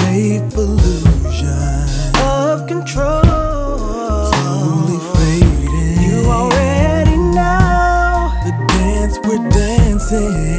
safe illusion of control slowly fading. You already know the dance we're dancing